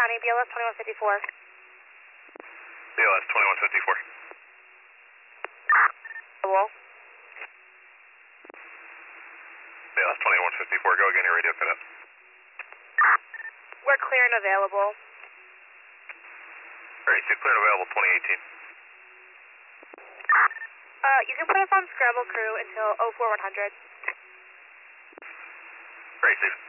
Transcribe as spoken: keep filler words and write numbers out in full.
County, B L S twenty-one fifty-four. B L S twenty-one fifty-four. Hello? B L S twenty-one fifty-four, go again, your radio cut out. We're clear and available. Alright, so clear and available twenty eighteen. Uh, you can put us on scramble crew until oh four one hundred. Great, Steve.